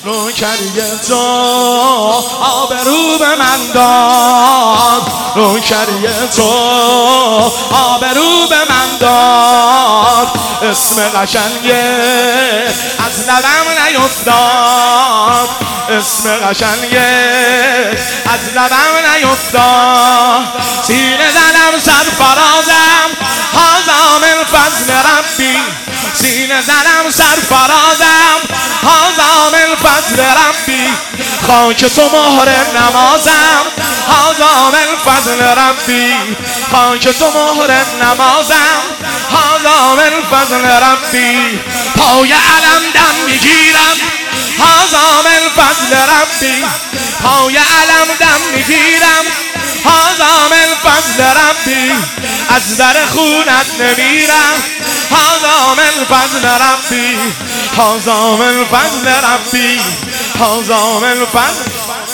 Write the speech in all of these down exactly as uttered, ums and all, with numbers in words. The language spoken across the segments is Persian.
نوکری تو آبرو به من داد، نوکری تو آبرو به من داد. اسم قشنگه از لبم نیفتاد، اسم قشنگه از لبم نیفتاد. سینه زنم سرفرازم هذا من فضل ربی، سینه زنم سرفرازم هذا من فضل ربی. خاک تو مهر نمازم هذا من فضل ربی، خاک تو مهر نمازم هذا من فضل ربی. پای علم دم میگیرم هذا من فضل ربی، پای علم دم میگیرم هذا من فضل ربی. از در خونت نمیرم هذا من فضل ربی، هذا من فضل ربی، هذا من فضل.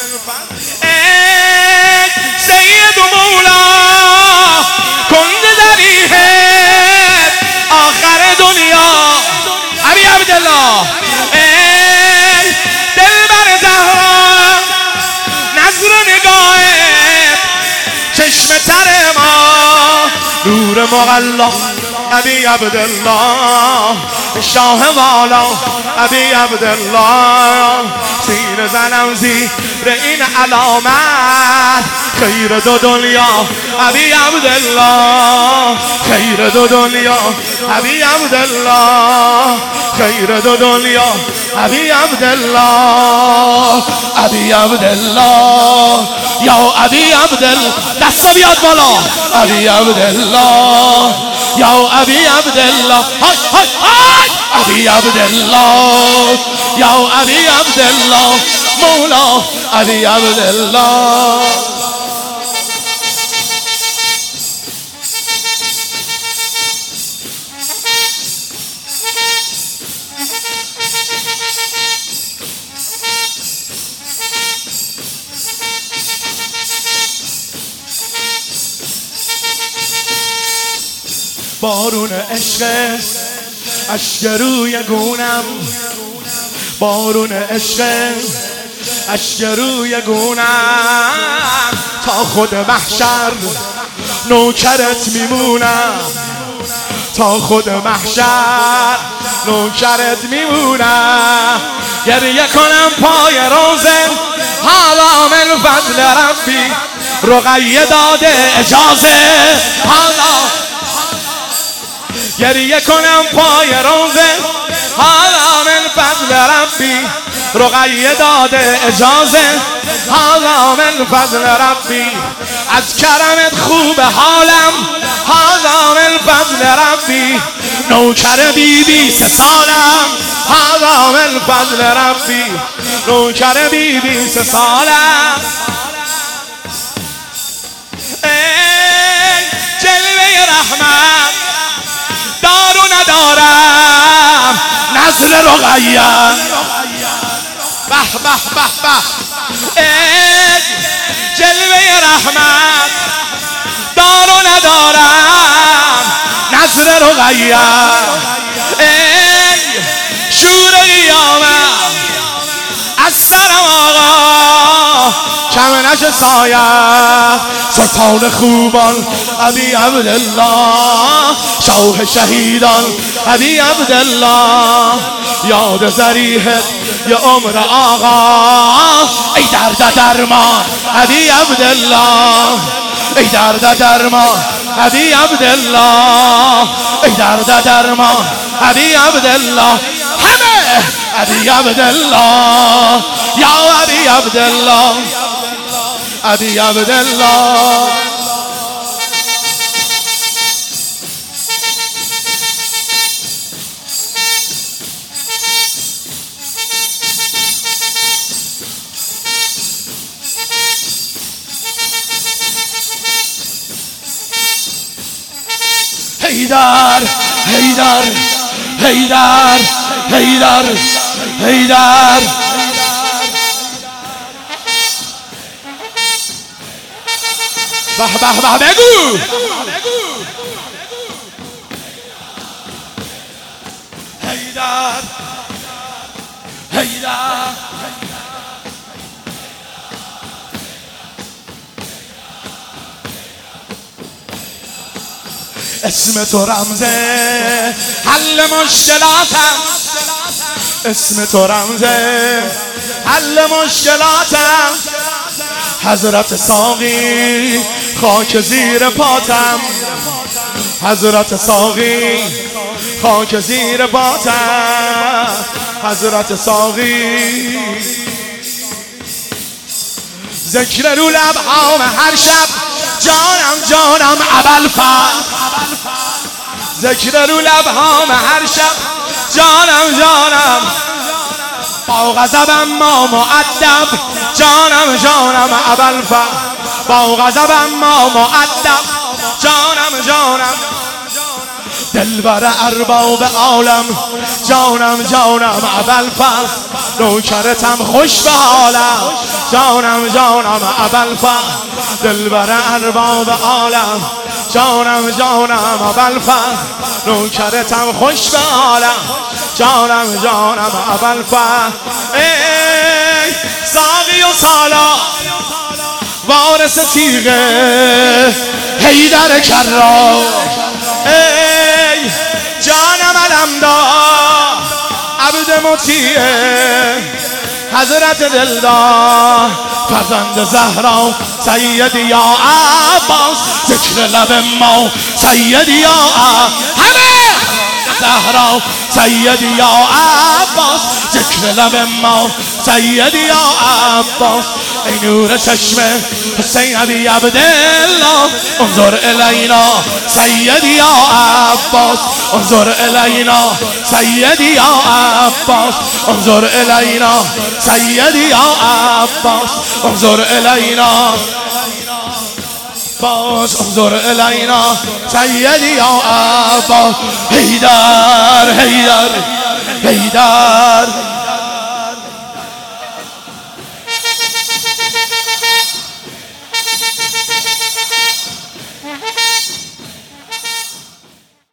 ای سید و مولا کند ذریحت آخر دنیا ابی عبدالله. ای دلبر زهرا نظر نگاهت چشم تر ما نور مغلا ابی عبدالله. شاه والا ابی عبدالله. سینه زنم زیر این علامت خیر دو دنیا ابی عبدالله، خیر دو دنیا ابی عبدالله، خیر دو دنیا ابی عبدالله. ابی عبدالله یا ابی عبدالله، دستا بیاد بالا. ابی عبدالله یا ابی عبدالله، های های های. ابی عبدالله یا ابی عبدالله مولا ابی عبدالله. بارون عشق اشک روی گونم، بارون عشق اشک روی گونم. تا خود محشر نوکرت میمونم، تا خود محشر نوکرت میمونم. گریه کنم پای روزه حالا من فضل ربی، رقیه داده اجازه حالا. گریه کنم پای روزه حالا من فضل ربی، رقیه داده اجازه حالا من فضل ربی. از کرمت خوب حالم حالا من فضل ربی، نوکر بی بی سه سالم حالا من فضل ربی، نوکر بی بی سه سالم. ای جلوه رحمت دارو ندارم نزل رقیه به به به به. ای جلوه رحمت دارو ندارم نزل رقیه. ای شور قیامت از سرم آقا کم نشه سایه. سلطان خوبان ابی عبدالله، شاه شهیدان ابی عبدالله. یاد ذریحت یا عمر آقا ای درد درمان ابی عبدالله، ای درد درمان ابی عبدالله، ای درد درمان ابی عبدالله. همه ابی عبدالله یا ابی عبدالله، ابی عبدالله. حیدر حیدر حیدر حیدر حیدر. به به به بگو. حیدر حیدر اسم تو رمزه حل مشکلاتم، اسم تو رمزه حل مشکلاتم. حضرت ساقی خاک زیر پاتم، حضرت ساقی خاک زیر پاتم، حضرت ساقی. ذکر رو لبهام هر شب جانم جانم ابوالفضل، ذکر رو لبهام هر شب جانم جانم. با غضبم ما مؤدب جانم جانم ابوالفضل، با غضبم ما مؤدب جانم جانم. دلبر ارباب عالم جانم جانم ابوالفضل، نوکرتم خوش به حالم جانم جانم ابوالفضل. دلبر ارباب عالم جانم جانم ابوالفضل، نوکرتم خوش به حالم جانم جانم ابوالفضل. ای ساقی و سالا وارث تیغه حیدر کرار، ای جانم علمدار عبد مطیع حضرت دلدار، فرزند زهرا سیدی یا عباس، ذکر لب ما سیدی یا همه زهرا سیدی یا عباس، ذکر لب ما سیدی یا عباس. ای نور چشم حسین ابی عبدالله، انظر الینا سیدی یا عباس، انظر الینا سیدی یا عباس، انظر الینا سیدی یا عباس، انظر الینا باز، انظر الینا سیدی یا عباس. حیدر حیدر حیدر